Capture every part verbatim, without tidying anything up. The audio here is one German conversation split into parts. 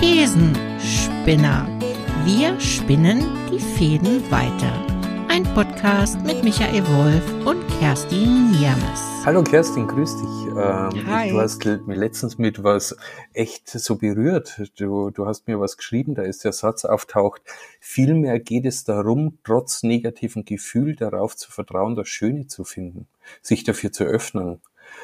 Thesenspinner. Wir spinnen die Fäden weiter. Ein Podcast mit Michael Wolf und Kerstin Niermes. Hallo Kerstin, grüß dich. Ähm, Hi. Du hast mir letztens mit was echt so berührt. Du, du hast mir was geschrieben, da ist der Satz auftaucht. Vielmehr geht es darum, trotz negativen Gefühl darauf zu vertrauen, das Schöne zu finden, sich dafür zu öffnen.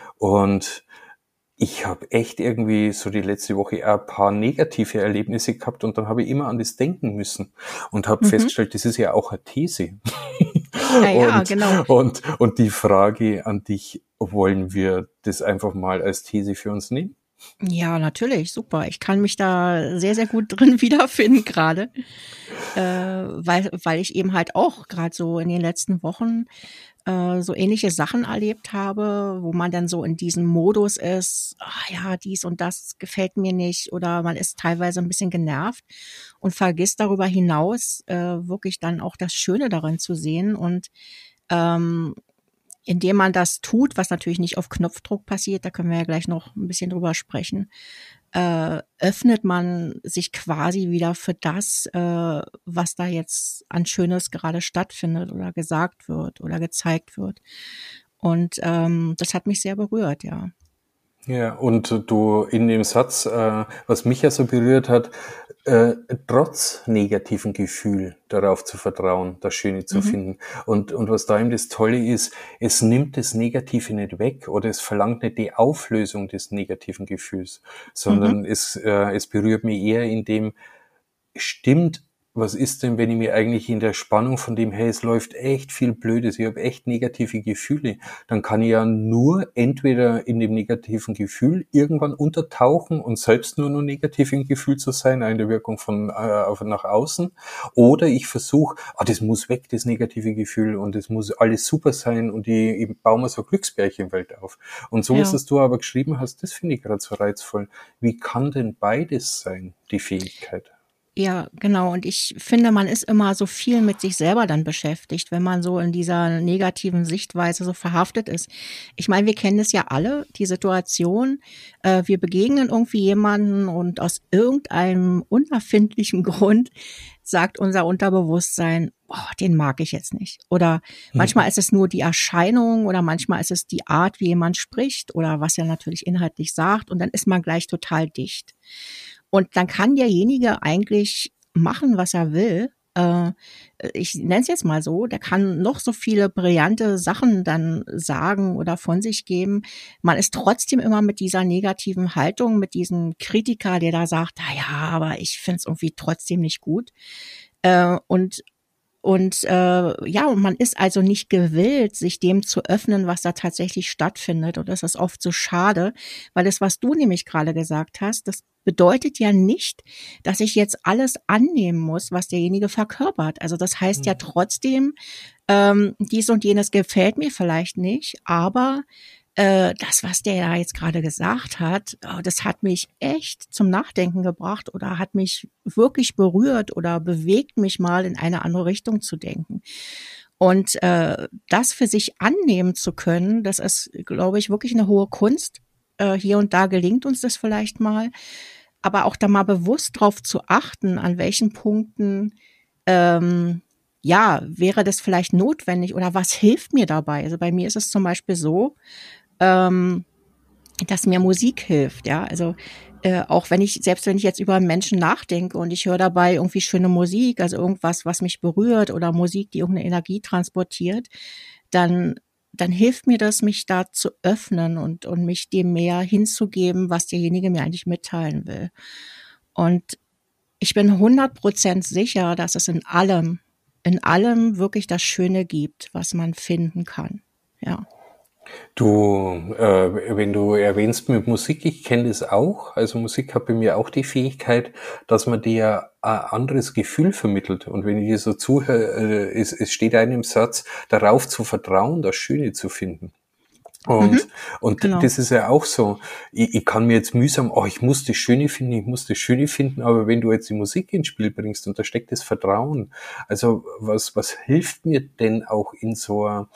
Und ich habe echt irgendwie so die letzte Woche ein paar negative Erlebnisse gehabt und dann habe ich immer an das denken müssen und habe Mhm. festgestellt, das ist ja auch eine These. Ja, ja, und, genau. und, und die Frage an dich, wollen wir das einfach mal als These für uns nehmen? Ja, natürlich, super. Ich kann mich da sehr, sehr gut drin wiederfinden gerade, äh, weil, weil ich eben halt auch gerade so in den letzten Wochen äh, so ähnliche Sachen erlebt habe, wo man dann so in diesem Modus ist, ah ja, dies und das gefällt mir nicht, oder man ist teilweise ein bisschen genervt und vergisst darüber hinaus äh, wirklich dann auch das Schöne darin zu sehen. Und ähm, indem man das tut, was natürlich nicht auf Knopfdruck passiert, da können wir ja gleich noch ein bisschen drüber sprechen, äh, öffnet man sich quasi wieder für das, äh, was da jetzt an Schönes gerade stattfindet oder gesagt wird oder gezeigt wird. Und ähm, das hat mich sehr berührt, ja. Ja, und du in dem Satz, äh, was mich ja so berührt hat, äh, trotz negativen Gefühl darauf zu vertrauen, das Schöne zu Mhm. finden. Und, und was da eben das Tolle ist, es nimmt das Negative nicht weg oder es verlangt nicht die Auflösung des negativen Gefühls, sondern Mhm. es, äh, es berührt mich eher in dem, stimmt, was ist denn, wenn ich mir eigentlich in der Spannung von dem, hey, es läuft echt viel Blödes, ich habe echt negative Gefühle, dann kann ich ja nur entweder in dem negativen Gefühl irgendwann untertauchen und selbst nur noch negativ im Gefühl zu sein, in der Wirkung von äh, auf, nach außen, oder ich versuche, ah, das muss weg, das negative Gefühl, und es muss alles super sein und ich, ich baue mir so Glücksbärchenwelt auf. Und so, Ja. was du aber geschrieben hast, das finde ich gerade so reizvoll. Wie kann denn beides sein, die Fähigkeit? Ja, genau. Und ich finde, man ist immer so viel mit sich selber dann beschäftigt, wenn man so in dieser negativen Sichtweise so verhaftet ist. Ich meine, wir kennen es ja alle, die Situation, äh, wir begegnen irgendwie jemanden und aus irgendeinem unerfindlichen Grund sagt unser Unterbewusstsein, oh, den mag ich jetzt nicht. Oder manchmal ist es nur die Erscheinung oder manchmal ist es die Art, wie jemand spricht oder was er natürlich inhaltlich sagt, und dann ist man gleich total dicht. Und dann kann derjenige eigentlich machen, was er will. Äh, ich nenne es jetzt mal so, der kann noch so viele brillante Sachen dann sagen oder von sich geben. Man ist trotzdem immer mit dieser negativen Haltung, mit diesem Kritiker, der da sagt, na ja, aber ich finde es irgendwie trotzdem nicht gut. Äh, und und äh, ja, und man ist also nicht gewillt, sich dem zu öffnen, was da tatsächlich stattfindet. Und das ist oft so schade, weil das, was du nämlich gerade gesagt hast, das bedeutet ja nicht, dass ich jetzt alles annehmen muss, was derjenige verkörpert. Also das heißt ja trotzdem, ähm, dies und jenes gefällt mir vielleicht nicht, aber äh, das, was der ja jetzt gerade gesagt hat, äh, das hat mich echt zum Nachdenken gebracht oder hat mich wirklich berührt oder bewegt mich mal in eine andere Richtung zu denken. Und äh, das für sich annehmen zu können, das ist, glaube ich, wirklich eine hohe Kunst. Äh, hier und da gelingt uns das vielleicht mal, aber auch da mal bewusst drauf zu achten, an welchen Punkten ähm, ja, wäre das vielleicht notwendig oder was hilft mir dabei? Also bei mir ist es zum Beispiel so, ähm, dass mir Musik hilft, ja. Also äh, auch wenn ich, selbst wenn ich jetzt über einen Menschen nachdenke und ich höre dabei irgendwie schöne Musik, also irgendwas, was mich berührt oder Musik, die irgendeine Energie transportiert, dann dann hilft mir das, mich da zu öffnen und und mich dem mehr hinzugeben, was derjenige mir eigentlich mitteilen will. Und ich bin hundert Prozent sicher, dass es in allem, in allem wirklich das Schöne gibt, was man finden kann. Ja. Du, äh, wenn du erwähnst mit Musik, ich kenne das auch. Also Musik hat bei mir auch die Fähigkeit, dass man dir ein anderes Gefühl vermittelt. Und wenn ich dir so zuhöre, äh, es, es steht einem Satz, darauf zu vertrauen, das Schöne zu finden. Mhm, Und, und genau. das ist ja auch so. Ich, ich kann mir jetzt mühsam, oh, ich muss das Schöne finden, ich muss das Schöne finden, aber wenn du jetzt die Musik ins Spiel bringst und da steckt das Vertrauen, also was, was hilft mir denn auch in so einer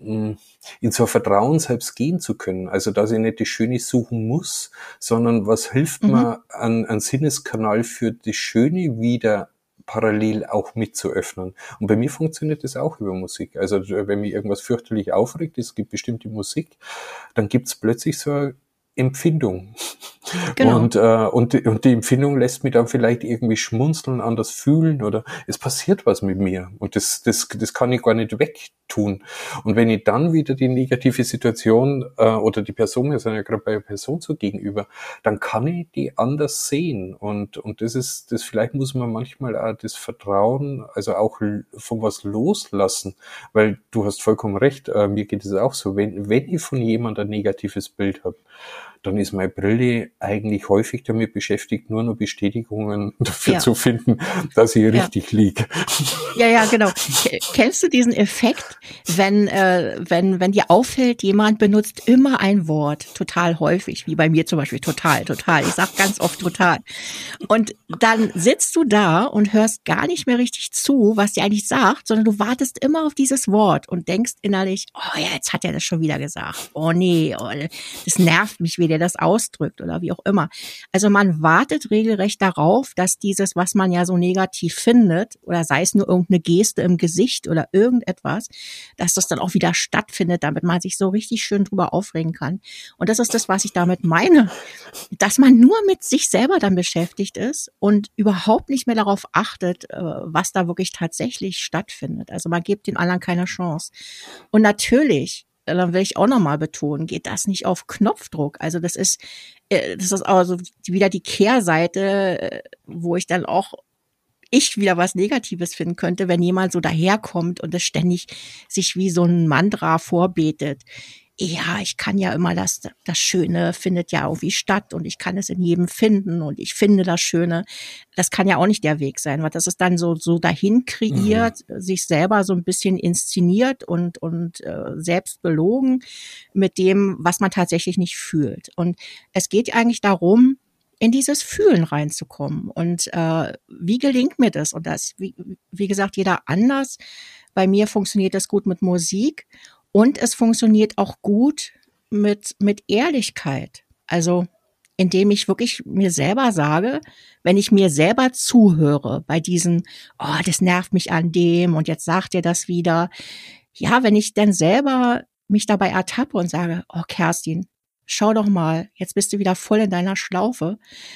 in so ein Vertrauen selbst gehen zu können. Also, dass ich nicht das Schöne suchen muss, sondern was hilft Mhm. mir, an, an Sinneskanal für das Schöne wieder parallel auch mitzuöffnen. Und bei mir funktioniert das auch über Musik. Also, wenn mich irgendwas fürchterlich aufregt, es gibt bestimmte Musik, dann gibt's plötzlich so eine Empfindung. Genau. Und, äh, und, die- und die Empfindung lässt mich dann vielleicht irgendwie schmunzeln, anders fühlen oder es passiert was mit mir. Und das, das, das kann ich gar nicht wegtun. Und wenn ich dann wieder die negative Situation äh, oder die Person, wir sind ja gerade bei der Person so gegenüber, dann kann ich die anders sehen. Und, und das ist, das vielleicht muss man manchmal auch das Vertrauen, also auch l- von was loslassen. Weil du hast vollkommen recht, äh, mir geht es auch so, wenn, wenn ich von jemandem ein negatives Bild habe, dann ist meine Brille eigentlich häufig damit beschäftigt, nur noch Bestätigungen dafür Ja. zu finden, dass ich Ja. richtig liege. Ja, ja, genau. Ke- Kennst du diesen Effekt, wenn, äh, wenn, wenn dir auffällt, jemand benutzt immer ein Wort, total häufig, wie bei mir zum Beispiel, total, total. Ich sag ganz oft total. Und dann sitzt du da und hörst gar nicht mehr richtig zu, was der eigentlich sagt, sondern du wartest immer auf dieses Wort und denkst innerlich, oh ja, jetzt hat er das schon wieder gesagt. Oh nee, oh, das nervt mich, wie der das ausdrückt oder wie auch immer. Also man wartet regelrecht darauf, dass dieses, was man ja so negativ findet, oder sei es nur irgendeine Geste im Gesicht oder irgendetwas, dass das dann auch wieder stattfindet, damit man sich so richtig schön drüber aufregen kann. Und das ist das, was ich damit meine, dass man nur mit sich selber dann beschäftigt ist und überhaupt nicht mehr darauf achtet, äh, was da wirklich tatsächlich stattfindet. Also man gibt den anderen keine Chance. Und natürlich, äh, dann will ich auch nochmal betonen, geht das nicht auf Knopfdruck. Also das ist, äh, das ist also wieder die Kehrseite, äh, wo ich dann auch ich wieder was Negatives finden könnte, wenn jemand so daherkommt und es ständig sich wie so ein Mantra vorbetet. Ja, ich kann ja immer das, das Schöne findet ja irgendwie statt und ich kann es in jedem finden und ich finde das Schöne. Das kann ja auch nicht der Weg sein, weil das ist dann so, so dahin kreiert, mhm. sich selber so ein bisschen inszeniert und, und äh, selbst belogen mit dem, was man tatsächlich nicht fühlt. Und es geht eigentlich darum, in dieses Fühlen reinzukommen. Und äh, wie gelingt mir das? Und das, wie, wie gesagt, jeder anders. Bei mir funktioniert das gut mit Musik und es funktioniert auch gut mit, mit Ehrlichkeit. Also indem ich wirklich mir selber sage, wenn ich mir selber zuhöre bei diesen, oh, das nervt mich an dem und jetzt sagt ihr das wieder. Ja, wenn ich dann selber mich dabei ertappe und sage, oh Kerstin, schau doch mal, jetzt bist du wieder voll in deiner Schlaufe.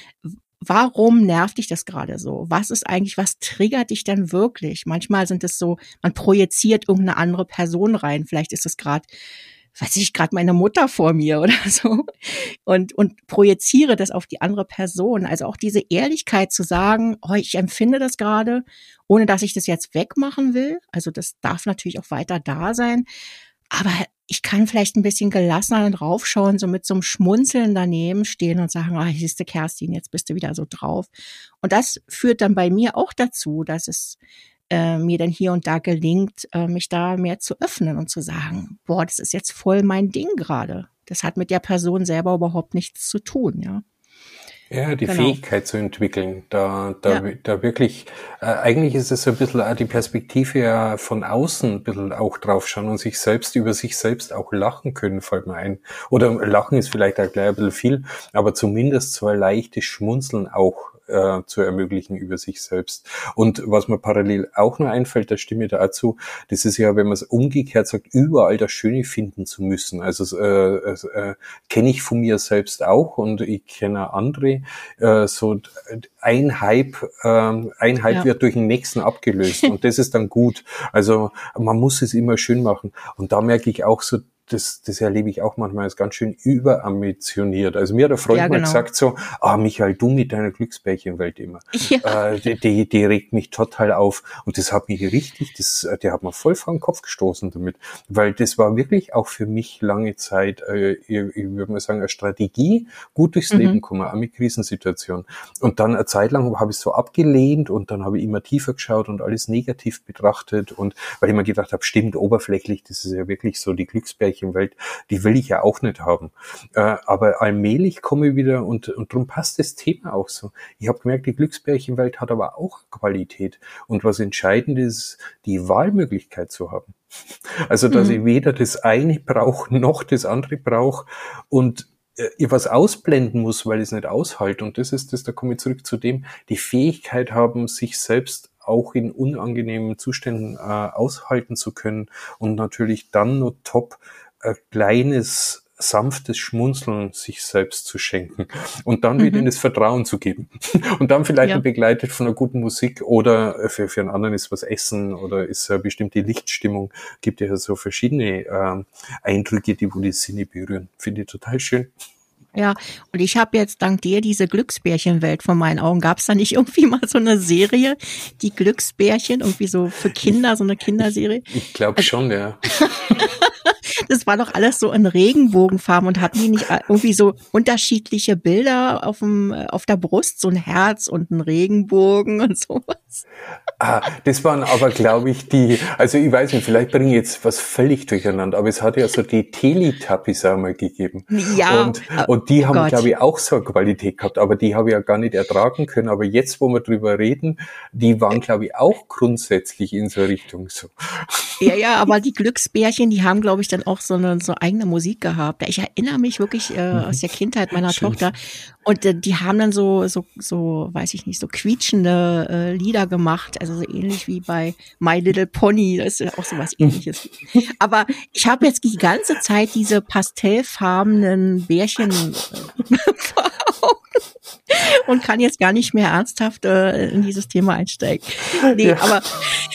Warum nervt dich das gerade so? Was ist eigentlich, was triggert dich denn wirklich? Manchmal sind es so, man projiziert irgendeine andere Person rein. Vielleicht ist es gerade, weiß ich, gerade meine Mutter vor mir oder so. Und, und projiziere das auf die andere Person. Also auch diese Ehrlichkeit zu sagen, oh, ich empfinde das gerade, ohne dass ich das jetzt wegmachen will. Also das darf natürlich auch weiter da sein. Aber ich kann vielleicht ein bisschen gelassener draufschauen, so mit so einem Schmunzeln daneben stehen und sagen, ah, siehst du, Kerstin, jetzt bist du wieder so drauf. Und das führt dann bei mir auch dazu, dass es äh, mir dann hier und da gelingt, äh, mich da mehr zu öffnen und zu sagen, boah, das ist jetzt voll mein Ding gerade. Das hat mit der Person selber überhaupt nichts zu tun, ja. Ja, die Genau. Fähigkeit zu entwickeln, da, da, Ja. da wirklich, äh, eigentlich ist es so ein bisschen auch die Perspektive ja von außen ein bisschen auch draufschauen und sich selbst über sich selbst auch lachen können, fällt mir ein. Oder lachen ist vielleicht auch gleich ein bisschen viel, aber zumindest so ein leichtes Schmunzeln auch äh, zu ermöglichen über sich selbst. Und was mir parallel auch noch einfällt, da stimme ich da auch zu, das ist ja, wenn man es umgekehrt sagt, überall das Schöne finden zu müssen. Also äh, äh, kenne ich von mir selbst auch und ich kenne andere, äh, so ein Hype, äh, ein Hype Ja. wird durch den nächsten abgelöst und das ist dann gut. Also man muss es immer schön machen. Und da merke ich auch so, das, das erlebe ich auch manchmal als ganz schön überambitioniert. Also mir hat ein Freund Ja, mal genau. gesagt so, ah Michael, du mit deiner Glücksbärchenwelt immer. Ja. Äh, die, die, die regt mich total auf. Und das hat mich richtig, das, der hat mir voll vor den Kopf gestoßen damit. Weil das war wirklich auch für mich lange Zeit, äh, ich, ich würde mal sagen, eine Strategie, gut durchs Mhm. Leben kommen, auch mit Krisensituationen. Und dann eine Zeit lang habe ich es so abgelehnt und dann habe ich immer tiefer geschaut und alles negativ betrachtet. Und weil ich mir gedacht habe, stimmt, oberflächlich, das ist ja wirklich so die Glücksbärchen Glücksbärchenwelt, die will ich ja auch nicht haben. Äh, aber allmählich komme ich wieder und, und darum passt das Thema auch so. Ich habe gemerkt, die Glücksbärchenwelt hat aber auch Qualität. Und was entscheidend ist, die Wahlmöglichkeit zu haben. Also, dass mhm. ich weder das eine brauche, noch das andere brauche und äh, ich was ausblenden muss, weil ich es nicht aushalte. Und das ist das, da komme ich zurück zu dem, die Fähigkeit haben, sich selbst auch in unangenehmen Zuständen äh, aushalten zu können und natürlich dann nur top ein kleines sanftes Schmunzeln sich selbst zu schenken und dann mhm. wieder in das Vertrauen zu geben. Und dann vielleicht ja. begleitet von einer guten Musik oder für, für einen anderen ist was Essen oder ist eine bestimmte Lichtstimmung. Gibt ja so verschiedene äh, Eindrücke, die wo die Sinne berühren. Finde ich total schön. Ja, und ich habe jetzt dank dir diese Glücksbärchenwelt vor meinen Augen. Gab es da nicht irgendwie mal so eine Serie, die Glücksbärchen, irgendwie so für Kinder, so eine Kinderserie? Ich, ich glaube also, schon, ja. Das war doch alles so in Regenbogenfarben und hatten die nicht irgendwie so unterschiedliche Bilder auf dem, auf der Brust, so ein Herz und ein Regenbogen und sowas? Ah, das waren aber, glaube ich, die, also ich weiß nicht, vielleicht bringe ich jetzt was völlig durcheinander, aber es hat ja so die Teletubbies einmal gegeben. Ja. Und, und die haben, glaube ich, auch so eine Qualität gehabt, aber die habe ich ja gar nicht ertragen können. Aber jetzt, wo wir drüber reden, die waren, glaube ich, auch grundsätzlich in so Richtung so. Ja, ja, aber die Glücksbärchen, die haben, glaube ich, dann auch so eine so eigene Musik gehabt. Ich erinnere mich wirklich äh, aus der Kindheit meiner Schön. Tochter. Und äh, die haben dann so, so, so, weiß ich nicht, so quietschende äh, Lieder gemacht. Also so ähnlich wie bei My Little Pony. Das ist ja auch so was Ähnliches. Aber ich habe jetzt die ganze Zeit diese pastellfarbenen Bärchen äh, vor Augen und kann jetzt gar nicht mehr ernsthaft äh, in dieses Thema einsteigen. Nee, ja. aber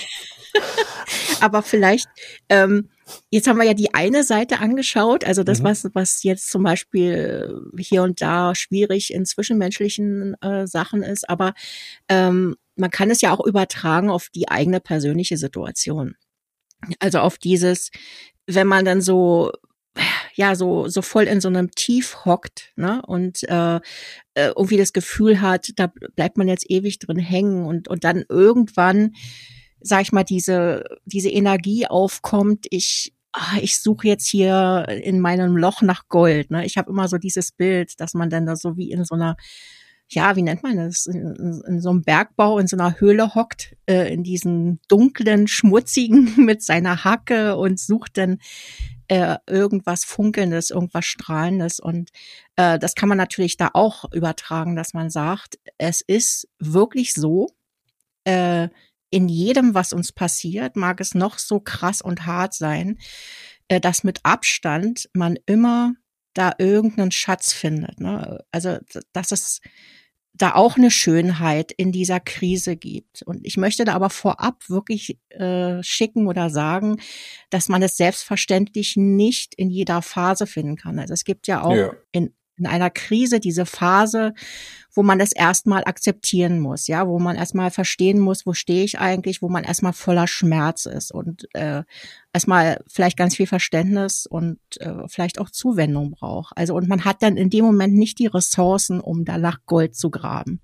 aber vielleicht, ähm, jetzt haben wir ja die eine Seite angeschaut, also das, mhm. was was jetzt zum Beispiel hier und da schwierig in zwischenmenschlichen äh, Sachen ist, aber ähm, man kann es ja auch übertragen auf die eigene persönliche Situation. Also auf dieses, wenn man dann so ja so so voll in so einem Tief hockt, ne, und äh, irgendwie das Gefühl hat, da bleibt man jetzt ewig drin hängen und und dann irgendwann, sag ich mal, diese diese Energie aufkommt, ich ah, ich suche jetzt hier in meinem Loch nach Gold, ne? Ich habe immer so dieses Bild, dass man dann da so wie in so einer, ja, wie nennt man das, in, in so einem Bergbau, in so einer Höhle hockt, äh, in diesen dunklen, schmutzigen mit seiner Hacke und sucht dann äh, irgendwas Funkelndes, irgendwas Strahlendes und äh, das kann man natürlich da auch übertragen, dass man sagt, es ist wirklich so, äh, in jedem, was uns passiert, mag es noch so krass und hart sein, äh, dass mit Abstand man immer da irgendeinen Schatz findet, ne? Also, dass es da auch eine Schönheit in dieser Krise gibt. Und ich möchte da aber vorab wirklich äh, schicken oder sagen, dass man es selbstverständlich nicht in jeder Phase finden kann. Also es gibt ja auch ja. in in einer Krise diese Phase, wo man das erstmal akzeptieren muss, ja, wo man erstmal verstehen muss, wo stehe ich eigentlich, wo man erstmal voller Schmerz ist und äh, erstmal vielleicht ganz viel Verständnis und äh, vielleicht auch Zuwendung braucht. Also und man hat dann in dem Moment nicht die Ressourcen, um da nach Gold zu graben.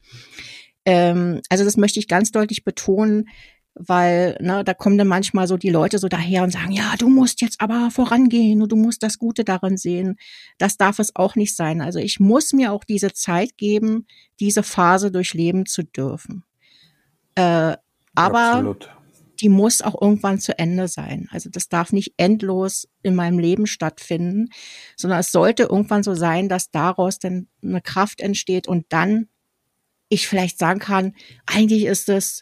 Ähm, also das möchte ich ganz deutlich betonen, weil ne, da kommen dann manchmal so die Leute so daher und sagen, ja, du musst jetzt aber vorangehen und du musst das Gute darin sehen. Das darf es auch nicht sein. Also ich muss mir auch diese Zeit geben, diese Phase durchleben zu dürfen. Äh, aber Absolut. Die muss auch irgendwann zu Ende sein. Also das darf nicht endlos in meinem Leben stattfinden, sondern es sollte irgendwann so sein, dass daraus dann eine Kraft entsteht und dann ich vielleicht sagen kann, eigentlich ist es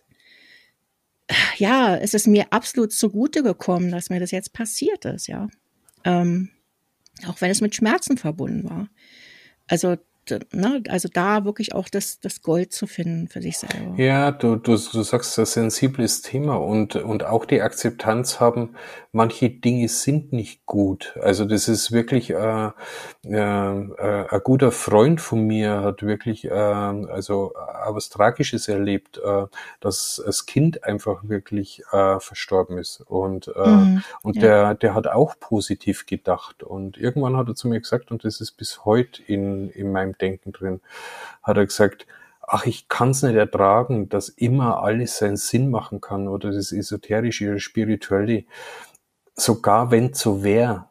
ja, es ist mir absolut zugute gekommen, dass mir das jetzt passiert ist, ja. Ähm, auch wenn es mit Schmerzen verbunden war. Also, ne, also da wirklich auch das, das Gold zu finden für sich selber. Ja, du, du, du sagst, ein sensibles Thema und, und auch die Akzeptanz haben, manche Dinge sind nicht gut. Also das ist wirklich, äh, äh, äh, ein guter Freund von mir hat wirklich, äh, also äh, was Tragisches erlebt, äh, dass das Kind einfach wirklich äh, verstorben ist und, äh, mhm, und ja. der, der hat auch positiv gedacht und irgendwann hat er zu mir gesagt, und das ist bis heute in, in meinem Denken drin, hat er gesagt, ach, ich kann es nicht ertragen, dass immer alles seinen Sinn machen kann oder das Esoterische oder Spirituelle, sogar wenn es so wäre.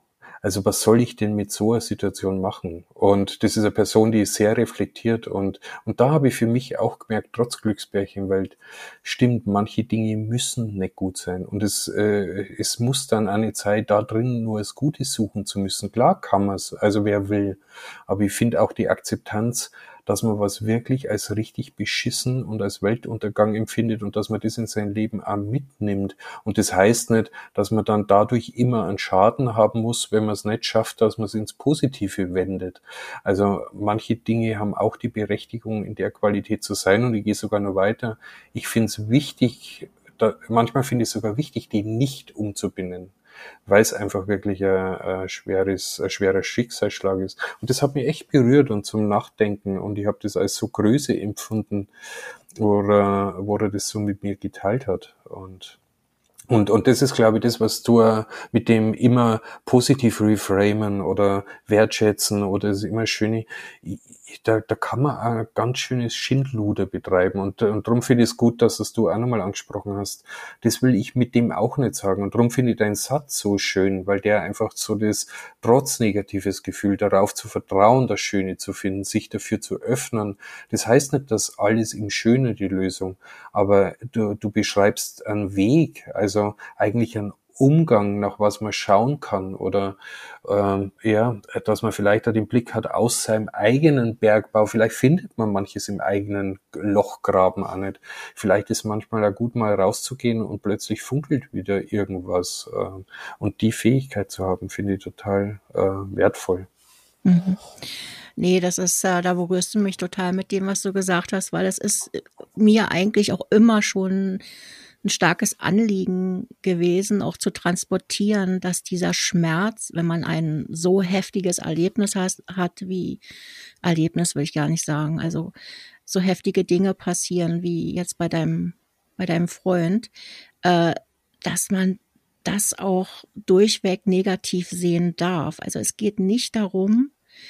Also was soll ich denn mit so einer Situation machen? Und das ist eine Person, die ist sehr reflektiert und, und da habe ich für mich auch gemerkt, trotz Glücksbärchenwelt, stimmt, manche Dinge müssen nicht gut sein und es, äh, es muss dann eine Zeit da drin nur das Gute suchen zu müssen. Klar kann man es, also wer will, aber ich finde auch die Akzeptanz, dass man was wirklich als richtig beschissen und als Weltuntergang empfindet und dass man das in sein Leben auch mitnimmt. Und das heißt nicht, dass man dann dadurch immer einen Schaden haben muss, wenn man es nicht schafft, dass man es ins Positive wendet. Also manche Dinge haben auch die Berechtigung, in der Qualität zu sein und ich gehe sogar noch weiter. Ich finde es wichtig, da, manchmal finde ich es sogar wichtig, die nicht umzubenennen, weil es einfach wirklich ein, ein schweres, ein schwerer Schicksalsschlag ist. Und das hat mich echt berührt und zum Nachdenken und ich habe das als so Größe empfunden, wo er, wo er das so mit mir geteilt hat. Und Und, und das ist, glaube ich, das, was du äh, mit dem immer positiv reframen oder wertschätzen oder das immer schöne, ich, da, da kann man ein ganz schönes Schindluder betreiben. Und, und darum finde ich es gut, dass das du auch nochmal angesprochen hast. Das will ich mit dem auch nicht sagen. Und darum finde ich deinen Satz so schön, weil der einfach so das trotz negatives Gefühl darauf zu vertrauen, das Schöne zu finden, sich dafür zu öffnen. Das heißt nicht, dass alles im Schöne die Lösung, aber du, du beschreibst einen Weg, also eigentlich einen Umgang, nach was man schauen kann oder ähm, ja, dass man vielleicht auch den Blick hat aus seinem eigenen Bergbau. Vielleicht findet man manches im eigenen Lochgraben auch nicht. Vielleicht ist manchmal auch gut, mal rauszugehen und plötzlich funkelt wieder irgendwas. Äh, und die Fähigkeit zu haben, finde ich total äh, wertvoll. Mhm. Nee, das ist, äh, da berührst du mich total mit dem, was du gesagt hast, weil es ist mir eigentlich auch immer schon ein starkes Anliegen gewesen, auch zu transportieren, dass dieser Schmerz, wenn man ein so heftiges Erlebnis has, hat, wie Erlebnis will ich gar nicht sagen, also so heftige Dinge passieren wie jetzt bei deinem, bei deinem Freund, äh, dass man das auch durchweg negativ sehen darf. Also es geht nicht darum,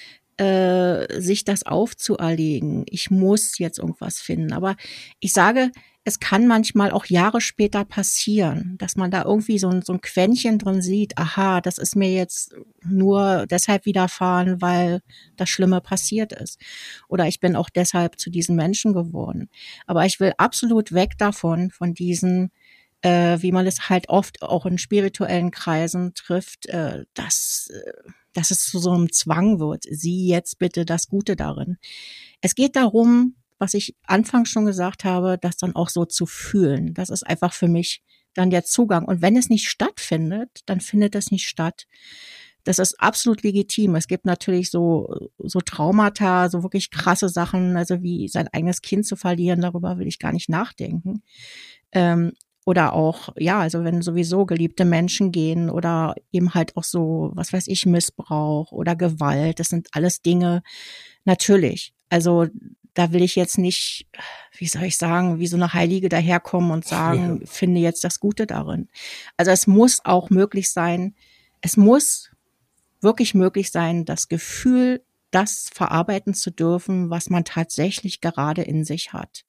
äh, sich das aufzuerlegen. Ich muss jetzt irgendwas finden. Aber ich sage, es kann manchmal auch Jahre später passieren, dass man da irgendwie so ein, so ein Quäntchen drin sieht, aha, das ist mir jetzt nur deshalb widerfahren, weil das Schlimme passiert ist. Oder ich bin auch deshalb zu diesem Menschen geworden. Aber ich will absolut weg davon, von diesen, äh, wie man es halt oft auch in spirituellen Kreisen trifft, äh, dass, äh, dass es zu so einem Zwang wird. Sieh jetzt bitte das Gute darin. Es geht darum, was ich anfangs schon gesagt habe, das dann auch so zu fühlen. Das ist einfach für mich dann der Zugang. Und wenn es nicht stattfindet, dann findet es nicht statt. Das ist absolut legitim. Es gibt natürlich so, so Traumata, so wirklich krasse Sachen, also wie sein eigenes Kind zu verlieren, darüber will ich gar nicht nachdenken. Ähm, oder auch, ja, also wenn sowieso geliebte Menschen gehen oder eben halt auch so, was weiß ich, Missbrauch oder Gewalt, das sind alles Dinge, natürlich. Also da will ich jetzt nicht, wie soll ich sagen, wie so eine Heilige daherkommen und sagen, Ja. finde jetzt das Gute darin. Also es muss auch möglich sein, es muss wirklich möglich sein, das Gefühl, das verarbeiten zu dürfen, was man tatsächlich gerade in sich hat.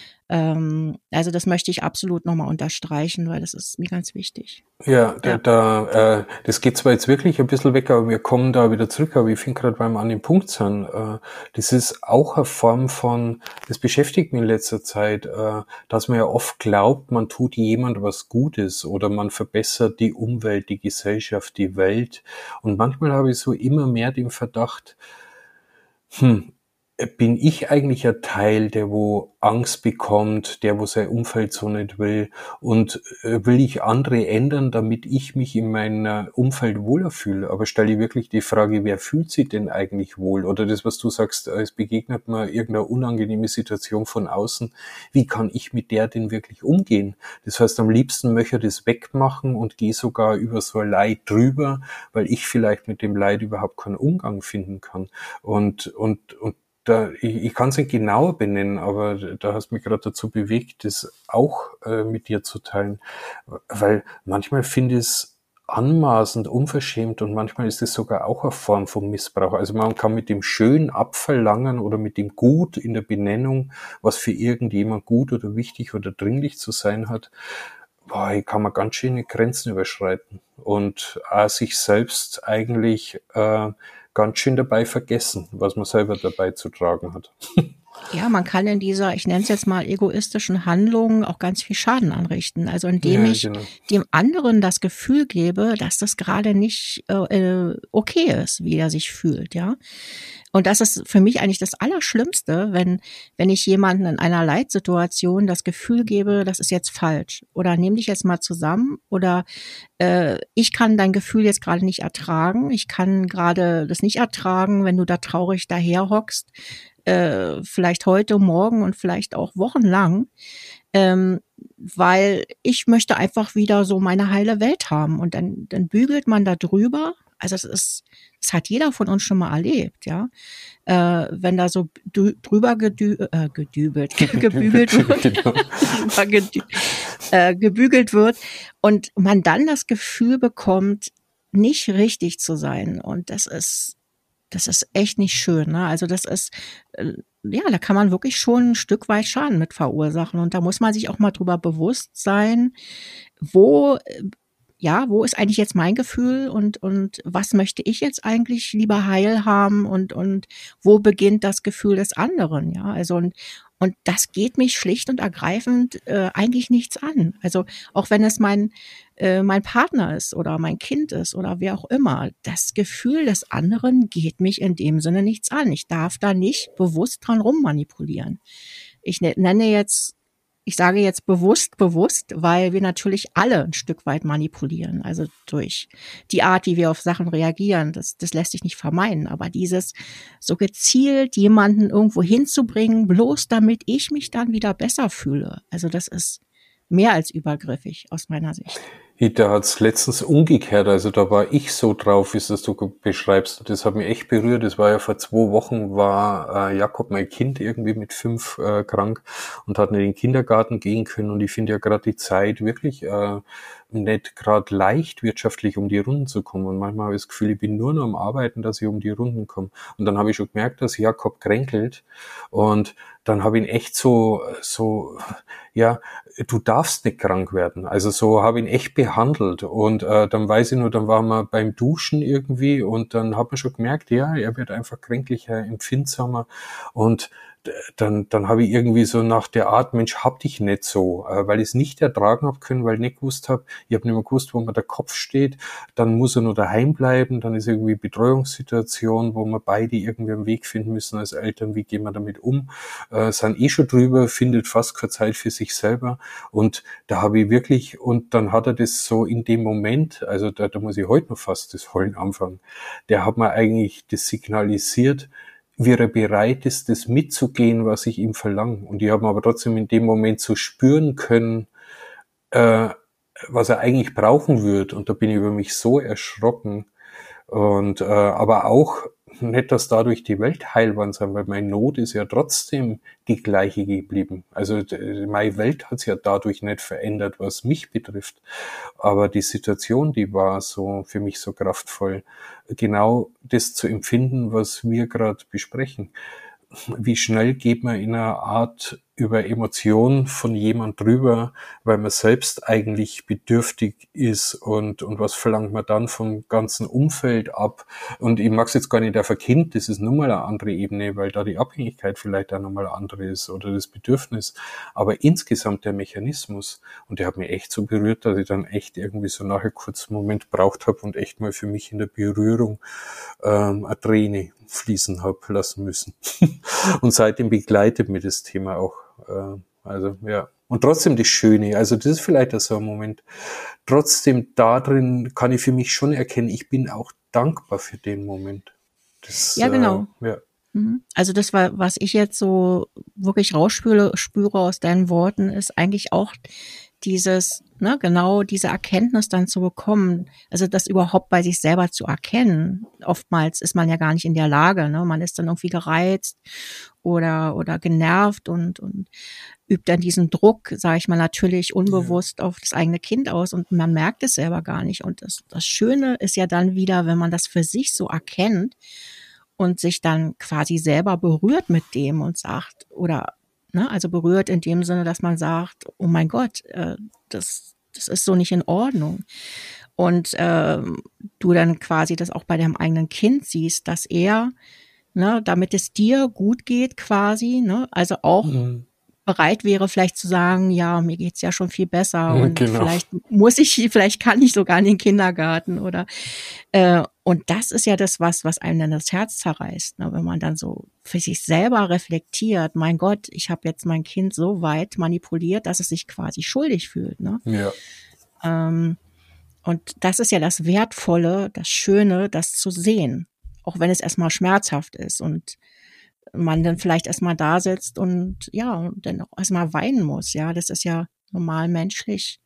Ähm, also das möchte ich absolut nochmal unterstreichen, weil das ist mir ganz wichtig. Ja, da, Ja. da äh, das geht zwar jetzt wirklich ein bisschen weg, aber wir kommen da wieder zurück, aber ich finde gerade, weil wir an dem Punkt sind, äh, das ist auch eine Form von, das beschäftigt mich in letzter Zeit, äh, dass man ja oft glaubt, man tut jemand was Gutes oder man verbessert die Umwelt, die Gesellschaft, die Welt. Und manchmal habe ich so immer mehr den Verdacht, hm, bin ich eigentlich ein Teil, der wo Angst bekommt, der wo sein Umfeld so nicht will und äh, will ich andere ändern, damit ich mich in meinem Umfeld wohler fühle? Aber stelle ich wirklich die Frage, wer fühlt sich denn eigentlich wohl? Oder das, was du sagst, es begegnet mir irgendeine unangenehme Situation von außen, wie kann ich mit der denn wirklich umgehen? Das heißt, am liebsten möchte ich das wegmachen und gehe sogar über so ein Leid drüber, weil ich vielleicht mit dem Leid überhaupt keinen Umgang finden kann. Und, und, und Da, ich, ich kann es nicht genauer benennen, aber da hast du mich gerade dazu bewegt, das auch äh, mit dir zu teilen. Weil manchmal finde ich es anmaßend, unverschämt und manchmal ist es sogar auch eine Form von Missbrauch. Also man kann mit dem Schön abverlangen oder mit dem Gut in der Benennung, was für irgendjemand gut oder wichtig oder dringlich zu sein hat, boah, hier kann man ganz schöne Grenzen überschreiten und auch sich selbst eigentlich äh, ganz schön dabei vergessen, was man selber dabei zu tragen hat. Ja, man kann in dieser, ich nenne es jetzt mal egoistischen Handlung auch ganz viel Schaden anrichten. Also indem Ja, ich genau. dem anderen das Gefühl gebe, dass das gerade nicht äh, okay ist, wie er sich fühlt, ja. Und das ist für mich eigentlich das Allerschlimmste, wenn wenn ich jemanden in einer Leitsituation das Gefühl gebe, das ist jetzt falsch oder nimm dich jetzt mal zusammen oder äh, ich kann dein Gefühl jetzt gerade nicht ertragen. Ich kann gerade das nicht ertragen, wenn du da traurig daherhockst, äh, vielleicht heute, morgen und vielleicht auch wochenlang, ähm, weil ich möchte einfach wieder so meine heile Welt haben und dann dann bügelt man da drüber. Also es ist, das hat jeder von uns schon mal erlebt, ja. Äh, wenn da so drü drüber gedü äh, gedübelt, gebügelt wird, Genau. drüber gedü äh, gebügelt wird und man dann das Gefühl bekommt, nicht richtig zu sein. Und das ist, das ist echt nicht schön, ne? Also das ist, äh, ja, da kann man wirklich schon ein Stück weit Schaden mit verursachen. Und da muss man sich auch mal drüber bewusst sein, wo, äh, ja, wo ist eigentlich jetzt mein Gefühl und und was möchte ich jetzt eigentlich lieber heil haben und und wo beginnt das Gefühl des anderen, ja? Also und und das geht mich schlicht und ergreifend äh, eigentlich nichts an. Also auch wenn es mein äh, mein Partner ist oder mein Kind ist oder wer auch immer, das Gefühl des anderen geht mich in dem Sinne nichts an. Ich darf da nicht bewusst dran rummanipulieren. Ich ne- nenne jetzt Ich sage jetzt bewusst, bewusst, weil wir natürlich alle ein Stück weit manipulieren. Also durch die Art, wie wir auf Sachen reagieren, das, das lässt sich nicht vermeiden. Aber dieses so gezielt jemanden irgendwo hinzubringen, bloß damit ich mich dann wieder besser fühle. Also das ist mehr als übergriffig aus meiner Sicht. Da hat's letztens umgekehrt, also da war ich so drauf, wie es das du beschreibst. Das hat mich echt berührt. Das war ja vor zwei Wochen, war äh, Jakob, mein Kind, irgendwie mit fünf äh, krank und hat in den Kindergarten gehen können. Und ich finde ja gerade die Zeit wirklich äh, nicht gerade leicht, wirtschaftlich um die Runden zu kommen. Und manchmal habe ich das Gefühl, ich bin nur noch am Arbeiten, dass ich um die Runden komme. Und dann habe ich schon gemerkt, dass Jakob kränkelt. Und dann habe ich ihn echt so, so, ja, du darfst nicht krank werden. Also so habe ich ihn echt behandelt. Und äh, dann weiß ich nur, dann waren wir beim Duschen irgendwie und dann hat man schon gemerkt, ja, er wird einfach kränklicher, empfindsamer. Und dann dann habe ich irgendwie so nach der Art, Mensch, hab dich nicht so, äh, weil ich es nicht ertragen habe können, weil ich nicht gewusst habe, ich habe nicht mehr gewusst, wo mir der Kopf steht, dann muss er nur daheim bleiben, dann ist irgendwie Betreuungssituation, wo wir beide irgendwie einen Weg finden müssen als Eltern, wie gehen wir damit um, äh, sind eh schon drüber, findet fast keine Zeit für sich selber und da habe ich wirklich, und dann hat er das so in dem Moment, also da, da muss ich heute noch fast das Heulen anfangen, der hat mir eigentlich das signalisiert, wie er bereit ist, das mitzugehen, was ich ihm verlange. Und ich habe aber trotzdem in dem Moment so spüren können, äh, was er eigentlich brauchen wird. Und da bin ich über mich so erschrocken. Und äh, aber auch nicht, dass dadurch die Welt heil war, sein, weil meine Not ist ja trotzdem die gleiche geblieben. Also meine Welt hat sich ja dadurch nicht verändert, was mich betrifft. Aber die Situation, die war so für mich so kraftvoll, genau das zu empfinden, was wir gerade besprechen. Wie schnell geht man in einer Art über Emotionen von jemand drüber, weil man selbst eigentlich bedürftig ist und und was verlangt man dann vom ganzen Umfeld ab? Und ich mag es jetzt gar nicht auf ein Kind, das ist nun mal eine andere Ebene, weil da die Abhängigkeit vielleicht auch nochmal andere ist oder das Bedürfnis. Aber insgesamt der Mechanismus, und der hat mich echt so berührt, dass ich dann echt irgendwie so nachher kurz einen Moment braucht habe und echt mal für mich in der Berührung ähm, eine Träne fließen habe lassen müssen. Und seitdem begleitet mir das Thema auch. Äh, also ja. Und trotzdem das Schöne, also das ist vielleicht auch so ein Moment, trotzdem da drin kann ich für mich schon erkennen, ich bin auch dankbar für den Moment. Das, Ja, genau. Äh, ja. Also das war, was ich jetzt so wirklich rausspüre, spüre aus deinen Worten, ist eigentlich auch dieses, ne, genau diese Erkenntnis dann zu bekommen, also das überhaupt bei sich selber zu erkennen. Oftmals ist man ja gar nicht in der Lage, ne, man ist dann irgendwie gereizt oder oder genervt und und übt dann diesen Druck, sage ich mal, natürlich unbewusst ja. auf das eigene Kind aus und man merkt es selber gar nicht. Und das, das Schöne ist ja dann wieder, wenn man das für sich so erkennt und sich dann quasi selber berührt mit dem und sagt, oder ne, also berührt in dem Sinne, dass man sagt, oh mein Gott, äh, das das ist so nicht in Ordnung. Und äh, du dann quasi das auch bei deinem eigenen Kind siehst, dass er, ne, damit es dir gut geht quasi, ne, also auch Mhm. bereit wäre, vielleicht zu sagen, ja, mir geht's ja schon viel besser und Genau. vielleicht muss ich, vielleicht kann ich sogar in den Kindergarten oder äh, und das ist ja das, was, was einem dann das Herz zerreißt, ne, wenn man dann so für sich selber reflektiert, mein Gott, ich habe jetzt mein Kind so weit manipuliert, dass es sich quasi schuldig fühlt, ne? Ja. Ähm, und das ist ja das Wertvolle, das Schöne, das zu sehen, auch wenn es erstmal schmerzhaft ist und man dann vielleicht erstmal da sitzt und ja, dann auch erstmal weinen muss. Ja, das ist ja normal menschlich,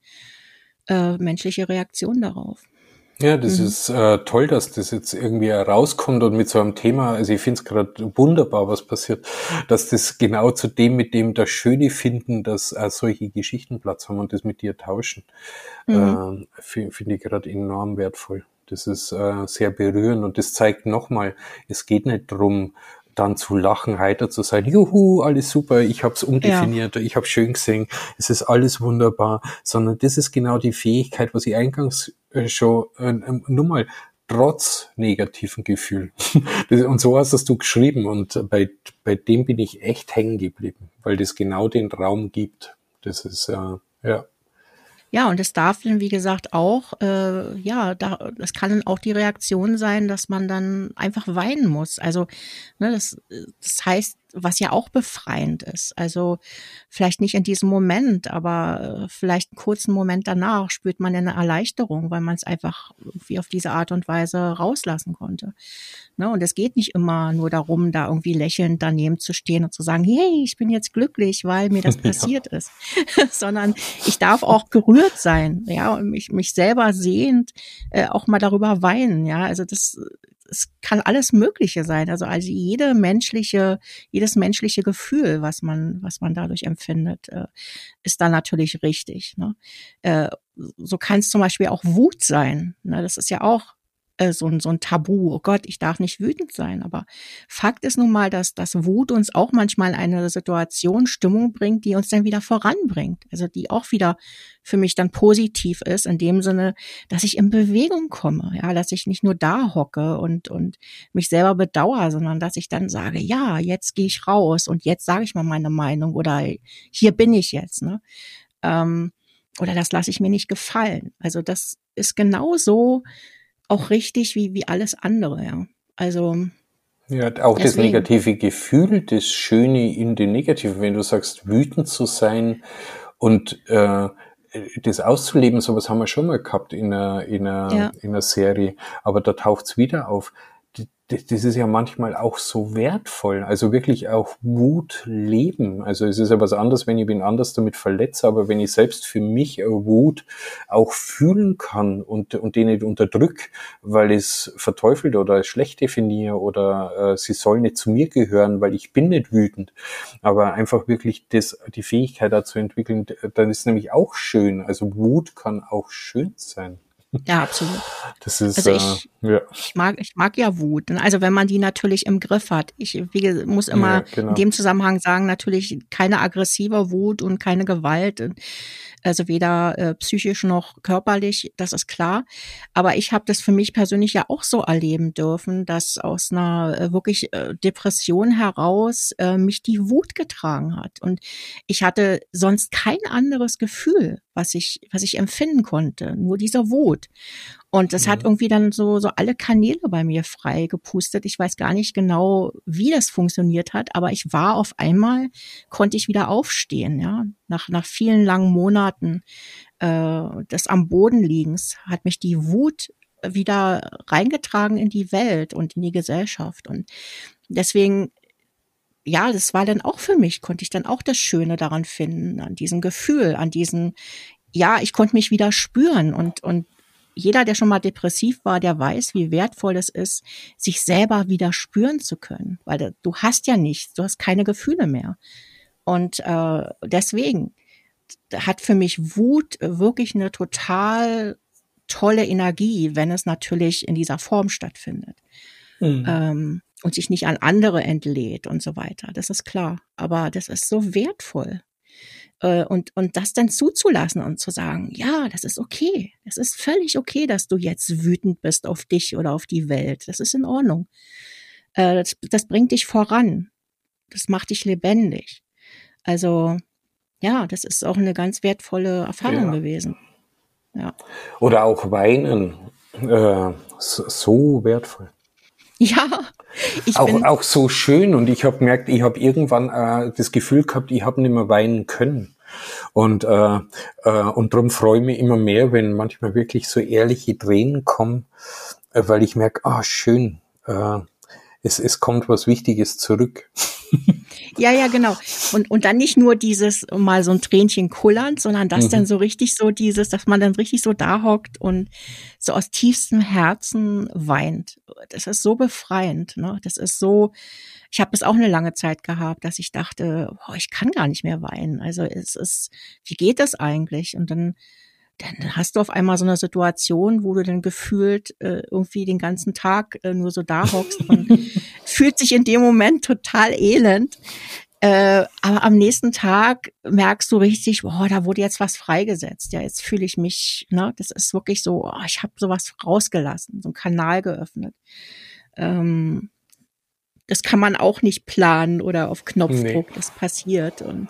äh, menschliche Reaktion darauf. Ja, das Mhm. ist äh, toll, dass das jetzt irgendwie rauskommt und mit so einem Thema, also ich finde es gerade wunderbar, was passiert, dass das genau zu dem, mit dem das Schöne finden, dass äh, solche Geschichten Platz haben und das mit dir tauschen, Mhm. äh, finde find ich gerade enorm wertvoll. Das ist äh, sehr berührend und das zeigt nochmal, es geht nicht drum, dann zu lachen, heiter zu sein, juhu, alles super, ich hab's Ja, umdefiniert, ich hab's schön gesehen, es ist alles wunderbar, sondern das ist genau die Fähigkeit, was ich eingangs äh, schon, äh, nur mal, trotz negativen Gefühl. Das, und so hast es du geschrieben und bei, bei dem bin ich echt hängen geblieben, weil das genau den Raum gibt. Das ist, äh, ja. ja, und es darf dann, wie gesagt, auch, äh, ja, da, das kann dann auch die Reaktion sein, dass man dann einfach weinen muss. Also, ne, das, das heißt, was ja auch befreiend ist. Also vielleicht nicht in diesem Moment, aber äh, vielleicht einen kurzen Moment danach spürt man ja eine Erleichterung, weil man es einfach irgendwie auf diese Art und Weise rauslassen konnte. Ne? Und es geht nicht immer nur darum, da irgendwie lächelnd daneben zu stehen und zu sagen, hey, ich bin jetzt glücklich, weil mir das Ja. passiert ist, sondern ich darf auch gerührt sein, ja, und mich, mich selber sehend äh, auch mal darüber weinen, ja, also das, es kann alles Mögliche sein, also also jede menschliche, jedes menschliche Gefühl, was man, was man dadurch empfindet, äh, ist da natürlich richtig, ne? Äh, so kann es zum Beispiel auch Wut sein, ne? Das ist ja auch äh, so ein so ein Tabu. Oh Gott, ich darf nicht wütend sein. Aber Fakt ist nun mal, dass dass Wut uns auch manchmal eine Situation, Stimmung bringt, die uns dann wieder voranbringt. Also die auch wieder für mich dann positiv ist, in dem Sinne, dass ich in Bewegung komme, ja, dass ich nicht nur da hocke und und mich selber bedauere, sondern dass ich dann sage, ja, jetzt gehe ich raus und jetzt sage ich mal meine Meinung oder hier bin ich jetzt, ne? Ähm, oder das lasse ich mir nicht gefallen. Also das ist genauso auch richtig wie wie alles andere, ja. Also, Ja, auch das deswegen. negative Gefühl, das Schöne in dem Negativen, wenn du sagst, wütend zu sein und äh, das auszuleben, sowas haben wir schon mal gehabt in einer, in einer, Ja, in einer Serie, aber da taucht's wieder auf. D- d- Das ist ja manchmal auch so wertvoll, also wirklich auch Wut leben. Also es ist ja was anderes, wenn ich wen anders damit verletze, aber wenn ich selbst für mich äh, Wut auch fühlen kann und, und den nicht unterdrück, weil ich es verteufelt oder als schlecht definiere oder äh, sie soll nicht zu mir gehören, weil ich bin nicht wütend, aber einfach wirklich das, die Fähigkeit dazu entwickeln, dann ist nämlich auch schön. Also Wut kann auch schön sein. ja, absolut. Das ist, Also äh, ich ja, ich mag ich mag ja Wut. Ne? Also wenn man die natürlich im Griff hat. Ich wie, ge- muss ja, immer in genau. dem Zusammenhang sagen, natürlich keine aggressive Wut und keine Gewalt. Also weder äh, psychisch noch körperlich, das ist klar. Aber ich habe das für mich persönlich ja auch so erleben dürfen, dass aus einer äh, wirklich äh, Depression heraus äh, mich die Wut getragen hat. Und ich hatte sonst kein anderes Gefühl, was ich, was ich empfinden konnte, nur diese Wut. Und das hat Mhm. irgendwie dann so, so alle Kanäle bei mir frei gepustet. Ich weiß gar nicht genau, wie das funktioniert hat, aber ich war auf einmal, konnte ich wieder aufstehen, ja. Nach, nach vielen langen Monaten äh, des am Boden liegens hat mich die Wut wieder reingetragen in die Welt und in die Gesellschaft. Und deswegen, ja, das war dann auch für mich, konnte ich dann auch das Schöne daran finden, an diesem Gefühl, an diesen, ja, ich konnte mich wieder spüren und, und jeder, der schon mal depressiv war, der weiß, wie wertvoll es ist, sich selber wieder spüren zu können, weil du, du hast ja nichts, du hast keine Gefühle mehr. Und äh, deswegen hat für mich Wut wirklich eine total tolle Energie, wenn es natürlich in dieser Form stattfindet Mhm. ähm, und sich nicht an andere entlädt und so weiter. Das ist klar. Aber das ist so wertvoll. Äh, und, und das dann zuzulassen und zu sagen, ja, das ist okay. Es ist völlig okay, dass du jetzt wütend bist auf dich oder auf die Welt. Das ist in Ordnung. Äh, das, das bringt dich voran. Das macht dich lebendig. Also, ja, das ist auch eine ganz wertvolle Erfahrung Ja. gewesen. Ja. Oder auch weinen. Äh, so, so wertvoll. Ja, ich Auch, bin, auch so schön. Und ich habe gemerkt, ich habe irgendwann äh, das Gefühl gehabt, ich habe nicht mehr weinen können. Und, äh, äh, und darum freue ich mich immer mehr, wenn manchmal wirklich so ehrliche Tränen kommen, äh, weil ich merke, ah, schön, äh, es, es kommt was Wichtiges zurück. ja, ja, genau. Und, und dann nicht nur dieses mal so ein Tränchen kullernd, sondern das dann Mhm. so richtig so dieses, dass man dann richtig so da hockt und so aus tiefstem Herzen weint. Das ist so befreiend, ne? Das ist so, ich habe das auch eine lange Zeit gehabt, dass ich dachte, boah, ich kann gar nicht mehr weinen. Also es ist, wie geht das eigentlich? Und dann dann hast du auf einmal so eine Situation, wo du dann gefühlt äh, irgendwie den ganzen Tag äh, nur so da hockst und fühlt sich in dem Moment total elend. Äh, aber am nächsten Tag merkst du richtig, boah, da wurde jetzt was freigesetzt. Ja, jetzt fühle ich mich, ne, das ist wirklich so, oh, ich habe sowas rausgelassen, so einen Kanal geöffnet. Ähm, das kann man auch nicht planen oder auf Nee. Knopfdruck, das passiert. Und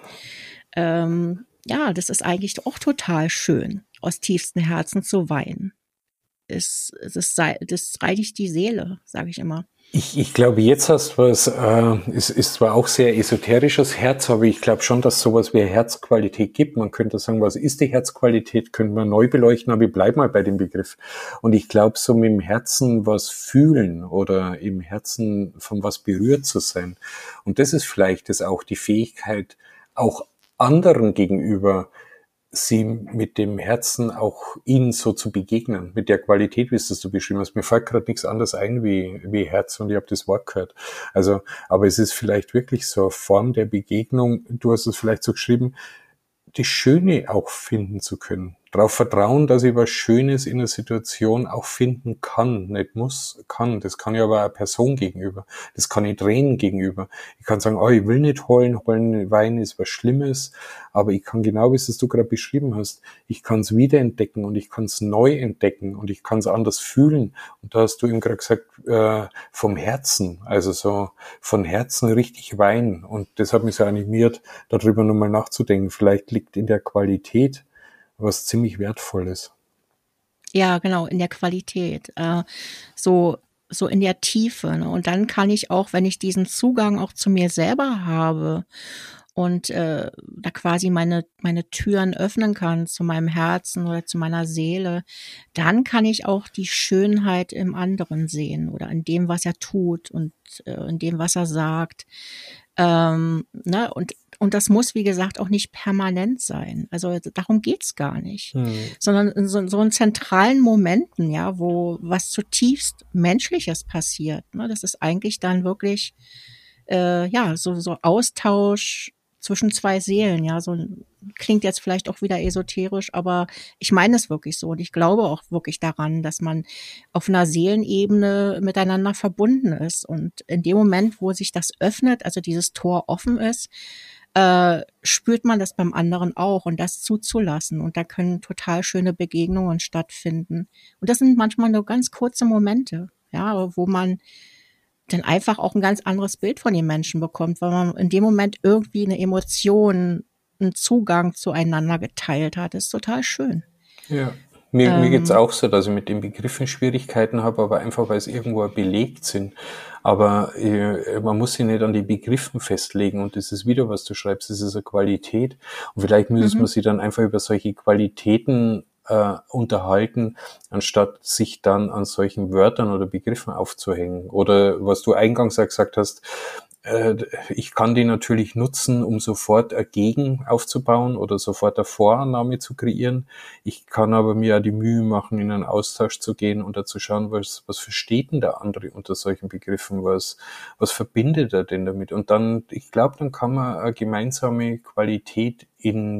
ähm, ja, das ist eigentlich auch total schön, aus tiefstem Herzen zu weinen. Es, es ist, das reinigt die Seele, sage ich immer. Ich, ich glaube, jetzt hast du was, äh, es ist zwar auch sehr esoterisches Herz, aber ich glaube schon, dass sowas wie Herzqualität gibt. Man könnte sagen, was ist die Herzqualität, könnte man neu beleuchten, aber ich bleib mal bei dem Begriff. Und ich glaube, so mit dem Herzen was fühlen oder im Herzen von was berührt zu sein. Und das ist vielleicht das auch die Fähigkeit, auch anderen gegenüber sie mit dem Herzen auch ihnen so zu begegnen, mit der Qualität, wie es das du beschrieben hast. Mir fällt gerade nichts anderes ein wie, wie Herz und ich habe das Wort gehört. Also, aber es ist vielleicht wirklich so eine Form der Begegnung, du hast es vielleicht so geschrieben, die Schöne auch finden zu können. Darauf vertrauen, dass ich was Schönes in der Situation auch finden kann. Nicht muss, kann. Das kann ich aber einer Person gegenüber. Das kann ich Tränen gegenüber. Ich kann sagen, oh, ich will nicht heulen, heulen, weinen ist was Schlimmes. Aber ich kann genau, wie es du gerade beschrieben hast, ich kann es wiederentdecken und ich kann es neu entdecken und ich kann es anders fühlen. Und da hast du eben gerade gesagt, äh, vom Herzen, also so von Herzen richtig weinen. Und das hat mich so animiert, darüber nochmal nachzudenken. Vielleicht liegt in der Qualität was ziemlich Wertvolles. Ja, genau, in der Qualität, äh, so so in der Tiefe, ne? Und dann kann ich auch, wenn ich diesen Zugang auch zu mir selber habe und äh, da quasi meine meine Türen öffnen kann zu meinem Herzen oder zu meiner Seele, dann kann ich auch die Schönheit im anderen sehen oder in dem, was er tut und äh, in dem, was er sagt. Ähm, ne? Und und das muss, wie gesagt, auch nicht permanent sein. Also darum geht's gar nicht. Hm. Sondern in so, so in zentralen Momenten, ja, wo was zutiefst Menschliches passiert. Ne? Das ist eigentlich dann wirklich äh, ja so so Austausch zwischen zwei Seelen. Ja, so klingt jetzt vielleicht auch wieder esoterisch, aber ich meine es wirklich so und ich glaube auch wirklich daran, dass man auf einer Seelenebene miteinander verbunden ist und in dem Moment, wo sich das öffnet, also dieses Tor offen ist, äh, spürt man das beim anderen auch und das zuzulassen. Und da können total schöne Begegnungen stattfinden. Und das sind manchmal nur ganz kurze Momente, ja, wo man dann einfach auch ein ganz anderes Bild von den Menschen bekommt, weil man in dem Moment irgendwie eine Emotion, einen Zugang zueinander geteilt hat. Das ist total schön. Ja. Mir, mir geht's Ähm, auch so, dass ich mit den Begriffen Schwierigkeiten habe, aber einfach, weil es irgendwo belegt sind. Aber äh, man muss sich nicht an die Begriffen festlegen und das ist wieder, was du schreibst, das ist eine Qualität. Und vielleicht müsste mhm. man sich dann einfach über solche Qualitäten äh, unterhalten, anstatt sich dann an solchen Wörtern oder Begriffen aufzuhängen. Oder was du eingangs auch gesagt hast, äh, ich kann die natürlich nutzen, um sofort ein Gegen aufzubauen oder sofort eine Vorannahme zu kreieren. Ich kann aber mir auch die Mühe machen, in einen Austausch zu gehen und da zu schauen, was, was versteht denn der andere unter solchen Begriffen, was, was verbindet er denn damit? Und dann, ich glaube, dann kann man eine gemeinsame Qualität in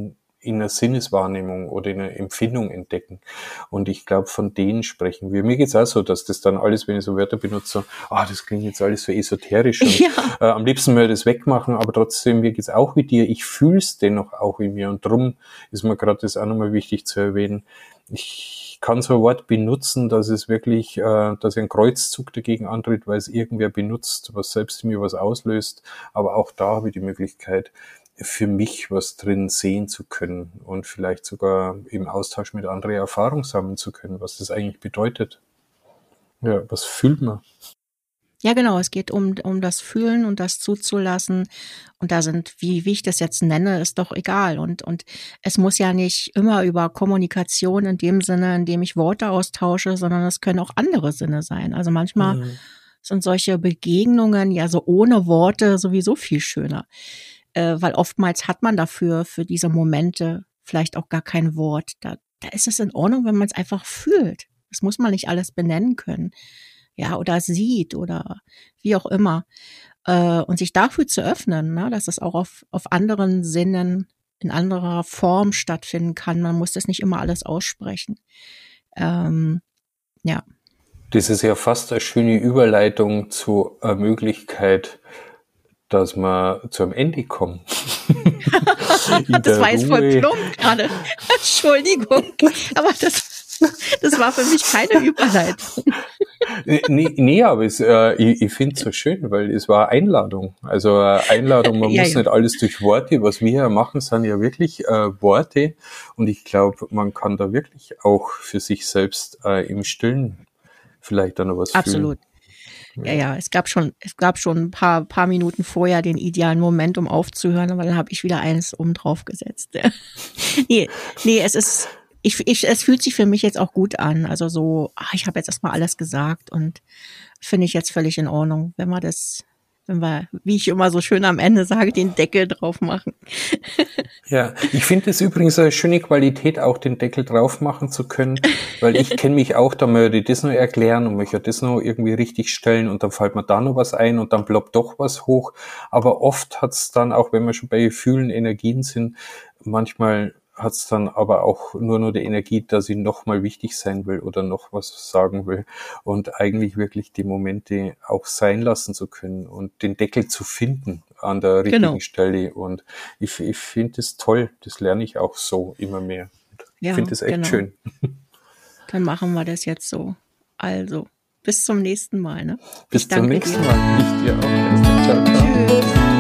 in einer Sinneswahrnehmung oder in einer Empfindung entdecken. Und ich glaube, von denen sprechen wir. Mir geht's auch so, dass das dann alles, wenn ich so Wörter benutze, so, ah, das klingt jetzt alles so esoterisch und Ja. äh, am liebsten möchte ich das wegmachen, aber trotzdem, mir geht's auch wie dir. Ich fühle es dennoch auch in mir und drum ist mir gerade das auch nochmal wichtig zu erwähnen. Ich kann so ein Wort benutzen, dass es wirklich, äh, dass ich einen Kreuzzug dagegen antritt, weil es irgendwer benutzt, was selbst in mir was auslöst. Aber auch da habe ich die Möglichkeit, für mich was drin sehen zu können und vielleicht sogar im Austausch mit anderen Erfahrung sammeln zu können, was das eigentlich bedeutet. Ja, was fühlt man? Ja, genau. Es geht um, um das Fühlen und das zuzulassen. Und da sind, wie, wie ich das jetzt nenne, ist doch egal. Und, und es muss ja nicht immer über Kommunikation in dem Sinne, in dem ich Worte austausche, sondern es können auch andere Sinne sein. Also manchmal mhm. sind solche Begegnungen ja so ohne Worte sowieso viel schöner. Äh, weil oftmals hat man dafür, für diese Momente vielleicht auch gar kein Wort. Da, da ist es in Ordnung, wenn man es einfach fühlt. Das muss man nicht alles benennen können. Ja, oder sieht oder wie auch immer. Äh, und sich dafür zu öffnen, ne, dass es auch auf, auf anderen Sinnen, in anderer Form stattfinden kann. Man muss das nicht immer alles aussprechen. Ähm, ja. Das ist ja fast eine schöne Überleitung zu einer Möglichkeit, dass wir zu einem Ende kommen. Das war jetzt voll plump gerade. Entschuldigung. Aber das, das war für mich keine Überleitung. Nee, nee, aber es, äh, ich, ich finde es so schön, weil es war Einladung. Also äh, Einladung, man ja, muss ja. nicht alles durch Worte, was wir ja machen, sind ja wirklich äh, Worte. Und ich glaube, man kann da wirklich auch für sich selbst äh, im Stillen vielleicht dann noch was Absolut. fühlen. Ja, ja, es gab schon, es gab schon ein paar, paar Minuten vorher den idealen Moment, um aufzuhören, aber dann habe ich wieder eins oben drauf gesetzt. nee, nee, es ist, ich, ich, es fühlt sich für mich jetzt auch gut an. Also so, ach, ich habe jetzt erstmal alles gesagt und finde ich jetzt völlig in Ordnung, wenn wir das, wenn wir, wie ich immer so schön am Ende sage, den Deckel drauf machen. Ja, ich finde es übrigens eine schöne Qualität, auch den Deckel drauf machen zu können, weil ich kenne mich auch, da möchte ich das noch erklären und möchte das noch irgendwie richtig stellen und dann fällt mir da noch was ein und dann ploppt doch was hoch. Aber oft hat es dann, auch wenn wir schon bei Gefühlen, Energien sind, manchmal hat es dann aber auch nur nur die Energie, dass ich nochmal wichtig sein will oder noch was sagen will und eigentlich wirklich die Momente auch sein lassen zu können und den Deckel zu finden an der richtigen genau. Stelle und ich, ich finde es toll, das lerne ich auch so immer mehr. Ich ja, finde es echt genau. schön. Dann machen wir das jetzt so. Also, bis zum nächsten Mal. Ne? Bis zum nächsten dir. Mal. Ich dir auch. Ciao, ciao. Tschüss.